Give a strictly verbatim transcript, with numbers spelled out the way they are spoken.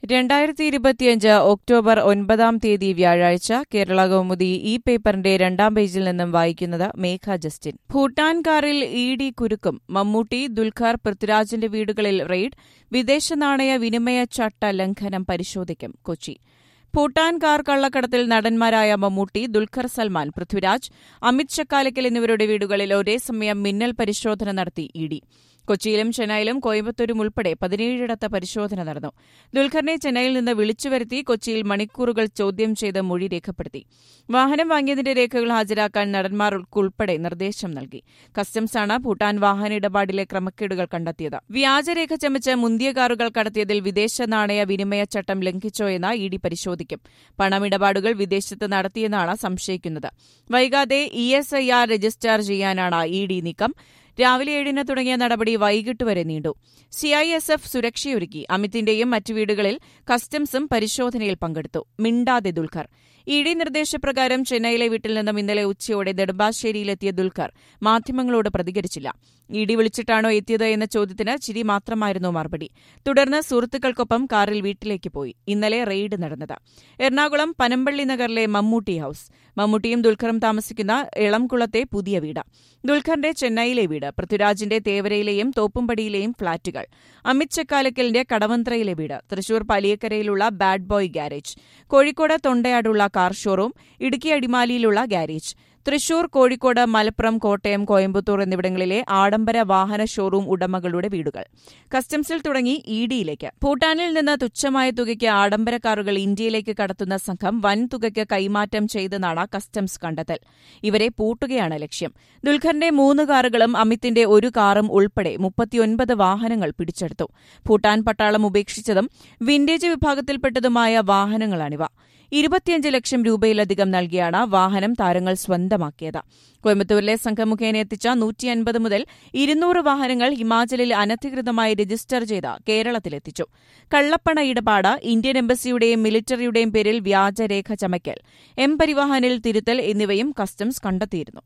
രണ്ടായിരത്തി ഇരുപത്തിയഞ്ച് ഒക്ടോബർ ഒൻപതാം തീയതി വ്യാഴാഴ്ച കേരള കൗമുദി ഈ പേപ്പറിന്റെ രണ്ടാം പേജിൽ നിന്നും വായിക്കുന്നത് മേഘ ജസ്റ്റിൻ. ഭൂട്ടാൻ കാറിൽ ഇ ഡി കുരുക്കും. മമ്മൂട്ടി, ദുൽഖർ, പൃഥ്വിരാജിന്റെ വീടുകളിൽ റെയ്ഡ്. വിദേശ നാണയ വിനിമയ ചട്ട ലംഘനം പരിശോധിക്കും. കൊച്ചി. ഭൂട്ടാൻ കാർ കള്ളക്കടത്തിൽ നടന്മാരായ മമ്മൂട്ടി, ദുൽഖർ സൽമാൻ, പൃഥ്വിരാജ്, അമിത് ചക്കാലക്കൽ എന്നിവരുടെ വീടുകളിൽ ഒരേസമയം മിന്നൽ പരിശോധന നടത്തി ഇ ഡി. കൊച്ചിയിലും ചെന്നൈയിലും കോയമ്പത്തൂരും ഉൾപ്പെടെ പതിനേഴിടത്ത് പരിശോധന നടന്നു. ദുൽഖറിനെ ചെന്നൈയിൽ നിന്ന് വിളിച്ചുവരുത്തി കൊച്ചിയിൽ മണിക്കൂറുകൾ ചോദ്യം ചെയ്ത് മൊഴി രേഖപ്പെടുത്തി. വാഹനം വാങ്ങിയതിന്റെ രേഖകൾ ഹാജരാക്കാൻ നടന്മാർക്കുൾപ്പെടെ നിർദ്ദേശം നൽകി. കസ്റ്റംസാണ് ഭൂട്ടാൻ വാഹന ഇടപാടിലെ ക്രമക്കേടുകൾ കണ്ടെത്തിയത്. വ്യാജരേഖ ചമച്ച് മുന്തിയ കാറുകൾ കടത്തിയതിൽ വിദേശ നാണയ വിനിമയ ചട്ടം ലംഘിച്ചോയെന്ന് ഇ ഡി പരിശോധിക്കും. പണമിടപാടുകൾ വിദേശത്ത് നടത്തിയെന്നാണ് സംശയിക്കുന്നത്. വൈകാതെ E S I R register ചെയ്യാനാണ് ഇ ഡി നീക്കം. രാവിലെ ഏഴിന് തുടങ്ങിയ നടപടി വൈകിട്ട് വരെ നീണ്ടു. സി ഐ എസ് എഫ് സുരക്ഷയൊരുക്കി. അമിതിന്റെയും മറ്റു വീടുകളിൽ കസ്റ്റംസും പരിശോധനയിൽ പങ്കെടുത്തു. മിണ്ടാതെ ദുൽഖർ. ഇ ഡി നിർദ്ദേശപ്രകാരം ചെന്നൈയിലെ വീട്ടിൽ നിന്നും ഇന്നലെ ഉച്ചയോടെ നെടുമ്പാശ്ശേരിയിലെത്തിയ ദുൽഖർ മാധ്യമങ്ങളോട് പ്രതികരിച്ചില്ല. ഇ ഡി വിളിച്ചിട്ടാണോ എത്തിയത് എന്ന ചോദ്യത്തിന് ചിരി മാത്രമായിരുന്നു മറുപടി. തുടർന്ന് സുഹൃത്തുക്കൾക്കൊപ്പം കാറിൽ വീട്ടിലേക്ക് പോയി. ഇന്നലെ റെയ്ഡ് നടന്നത് എറണാകുളം പനമ്പള്ളി നഗറിലെ മമ്മൂട്ടി ഹൌസ്. മമ്മൂട്ടിയും ദുൽഖറും താമസിക്കുന്ന എളംകുളത്തെ പുതിയ വീട്. ദുൽഖറിന്റെ ചെന്നൈയിലെ വീട്. പൃഥ്വിരാജിന്റെ തേവരയിലെയും തോപ്പുംപടിയിലെയും ഫ്ളാറ്റുകൾ. അമിത് ചക്കാലക്കലിന്റെ കടവന്ത്രയിലെ വീട്. തൃശൂർ പലിയക്കരയിലുള്ള ബാഡ് ബോയ് ഗാരേജ്. കോഴിക്കോട് തൊണ്ടയാടുള്ള കാർ ഷോറൂം. ഇടുക്കി അടിമാലിയിലുള്ള ഗാരേജ്. തൃശൂർ, കോഴിക്കോട്, മലപ്പുറം, കോട്ടയം, കോയമ്പത്തൂർ എന്നിവിടങ്ങളിലെ ആഡംബര വാഹന ഷോറൂം ഉടമകളുടെ വീടുകൾ. കസ്റ്റംസിൽ തുടങ്ങി ഇ ഡിയിലേക്ക്. ഭൂട്ടാനിൽ നിന്ന് തുച്ഛമായ തുകയ്ക്ക് ആഡംബര കാറുകൾ ഇന്ത്യയിലേക്ക് കടത്തുന്ന സംഘം വൻ തുകയ്ക്ക് കൈമാറ്റം ചെയ്തെന്നാണ് കസ്റ്റംസ് കണ്ടെത്തൽ. ഇവരെ പൂട്ടുകയാണ് ലക്ഷ്യം. ദുൽഖറിന്റെ മൂന്ന് കാറുകളും അമിത്തിന്റെ ഒരു കാറും ഉൾപ്പെടെ മുപ്പത്തിയൊൻപത് വാഹനങ്ങൾ പിടിച്ചെടുത്തു. ഭൂട്ടാൻ പട്ടാളം ഉപേക്ഷിച്ചതും വിന്റേജ് വിഭാഗത്തിൽപ്പെട്ടതുമായ വാഹനങ്ങളാണിവ. ഇരുപത്തിയഞ്ച് ലക്ഷം രൂപയിലധികം നൽകിയാണ് വാഹനം താരങ്ങൾ സ്വന്തമാക്കിയത്. കോയമ്പത്തൂരിലെ സംഘം മുഖേന എത്തിച്ച നൂറ്റി അൻപത് മുതൽ ഇരുന്നൂറ് വാഹനങ്ങൾ ഹിമാചലിൽ അനധികൃതമായി രജിസ്റ്റർ ചെയ്ത് കേരളത്തിലെത്തിച്ചു. കള്ളപ്പണ ഇടപാട്, ഇന്ത്യൻ എംബസിയുടെയും മിലിറ്ററിയുടെയും പേരിൽ വ്യാജരേഖ ചമയ്ക്കൽ, എം പരിവാഹനിൽ തിരുത്തൽ എന്നിവയും കസ്റ്റംസ് കണ്ടെത്തിയിരുന്നു.